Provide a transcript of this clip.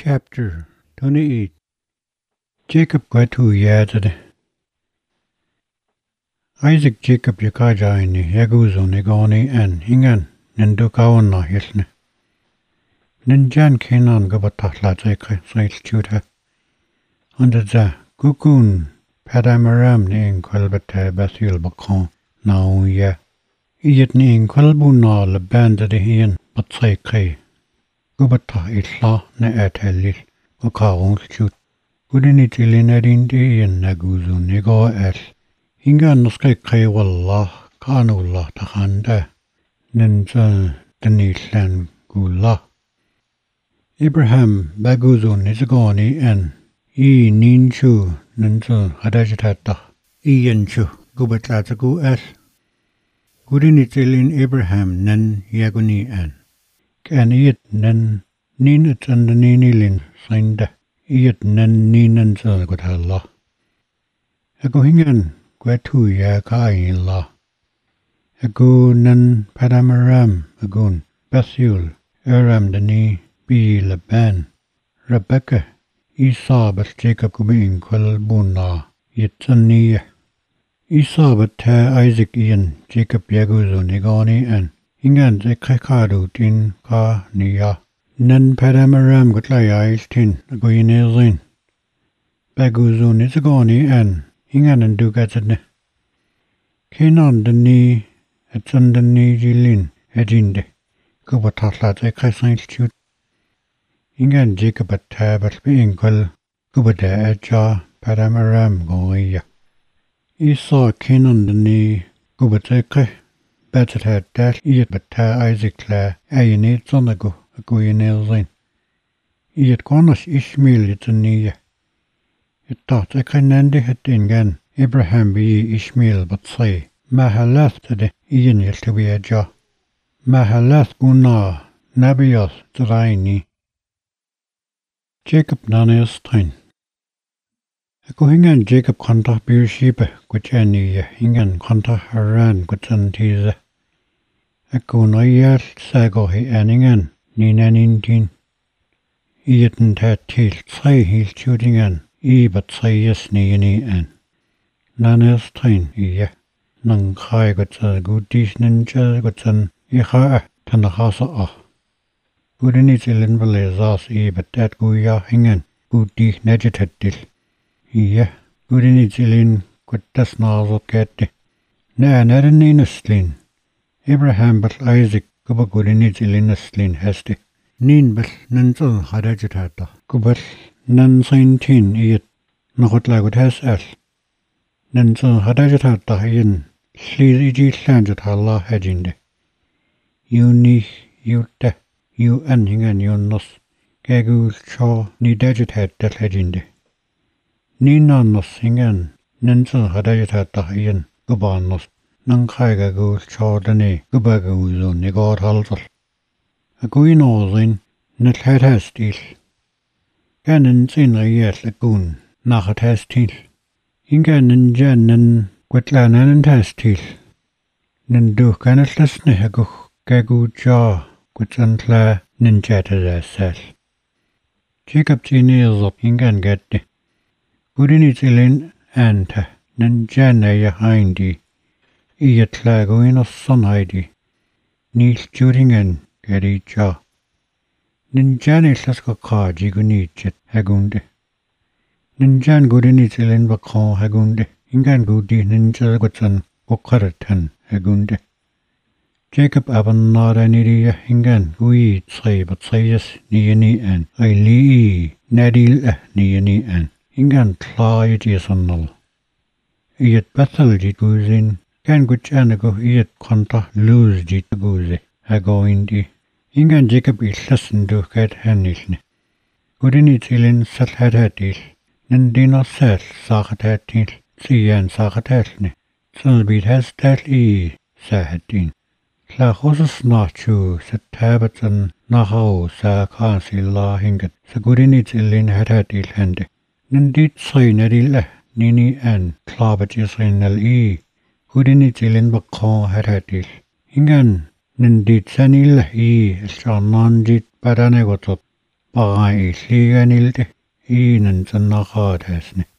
Chapter 28 Jacob Gwetu Yadad Isaac Jacob Yakajaini Yaguzo Negoni and Hingan Nendukawana Hilne Ninjan Kenan Gabatahla Zeka Sail Tuta Under the Gukun Padamaram Ning Quelbete Basil Bacon Now ya Iyet Ning Quelbuna Le Band de Hien but say Kay Gubata itla ne etelil o kaung chut. Gudinitilin edin naguzu nego el. Hinga nuske kay wallah kanullah tahanda. Ninja denitlan gula. Abraham baguzu nizagoni en. Ninchu ninja hadajatata. Yenchu gubatatagu el. Gudinitilin Abraham nen yaguni en. Can eat nen ninat and the ninilin signed eat nen ninan zagutalla. A gohingan guetu ya kain la. A go nen padamaram a gun Bethuel Aram the ni be Laban Rebecca Esau but Jacob being quelbuna yet sunnia. Esau but Isaac Ian Jacob Yaguzo Negoni and Ingan ze kakadu tin ka niya. Nen padamaram gutlaya tin agoyinezin. Baguzun is agoni an ingan and dugatadne. Kenan the ni at sundani jilin edinde. Gubatatla ze kasain chut. Ingan Jacob at tabat being quel gubada aja padamaram goya. Esau Kenan the ni gubateke. Better had that eat but Isaac la ayinate sonago a goyinelzin. Eat quanish Ishmael it a near. It thought a canandi had ingan Abraham be Ishmael but say Mahalath to the Ian yet to be a jaw. Mahalath guna Nabios to Raini. Jacob Nanias Tain. A gohingan Jacob contact beer sheep, which any ingan contact Haran, which antiza. A gunayat sago he anningen, ninanintin. Eaten tat till, say he's shooting an, but say yes ni an. Nanas tain, nang kai got a good dish ninja got an iha tanahasa ah. Good in its illinvalezas but that guya hingen, good dish negeted till. Good in its illin, good das nazo kette. Na naslin. Abraham but Isaac kuba good in its illinaslin heste. Nin but nanzo hadajatata. Kubat nan sain tin iet. Nahot lagut has el. Nanzo hadajatata yin. Sliziji slanjatalla hajinde. You ni, you te, you anning and you nos. Gagu chaw ni dajatat that hajinde. Nina nos hingan. Nanzo hadajatata yin. Guban nos. Nang kaiga go chordane gubaguzo negor halsal. A guinozin net had hastil. Ganin sin a yet lagoon, nachat hastil. Inganin janin quitlanan and hastil. Nindu canatlas nehaguch gagu jaw, quitantla ninjatas as sel. Jacob tinils up ingan gette. Gudinitilin anta, ninjana ya hindi. Iet lago in a sunheidi. Nils Juringen, Gary Jaw. Ninjani Slaska car jigunichet hagunde. Ninjan goodinitilin bacon hagunde. Ingan goody ninja gutsan bokaratan hagunde. Jacob abannada nidia hingan gui say but sayas niani an. I lee nadil niani an. Ingan tla yasannal. Iet Bethel jiguzin. Can good anago eat conta lose jit goose, a go indi. Ingan Jacob is listen to cat hannisne. Good in it illin sat had hatil, Nandina sat sakatil, see and sakatasne. Son beat has that sahatin. La horses not chew, set tabatan, naho sa cansil la hinget, so good in it illin had hatil hande. Nandit say nadilla, nini and clabatis in Good in it illin bacon had hatil. Ingan, nindit sanil shanandit paranegotot. parailiganilti iinan sannaqaataasni